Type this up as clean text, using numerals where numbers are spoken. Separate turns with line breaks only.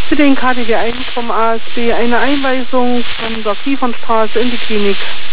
Bitte in KDW 1 vom ASB eine Einweisung von der Kiefernstraße in die Klinik.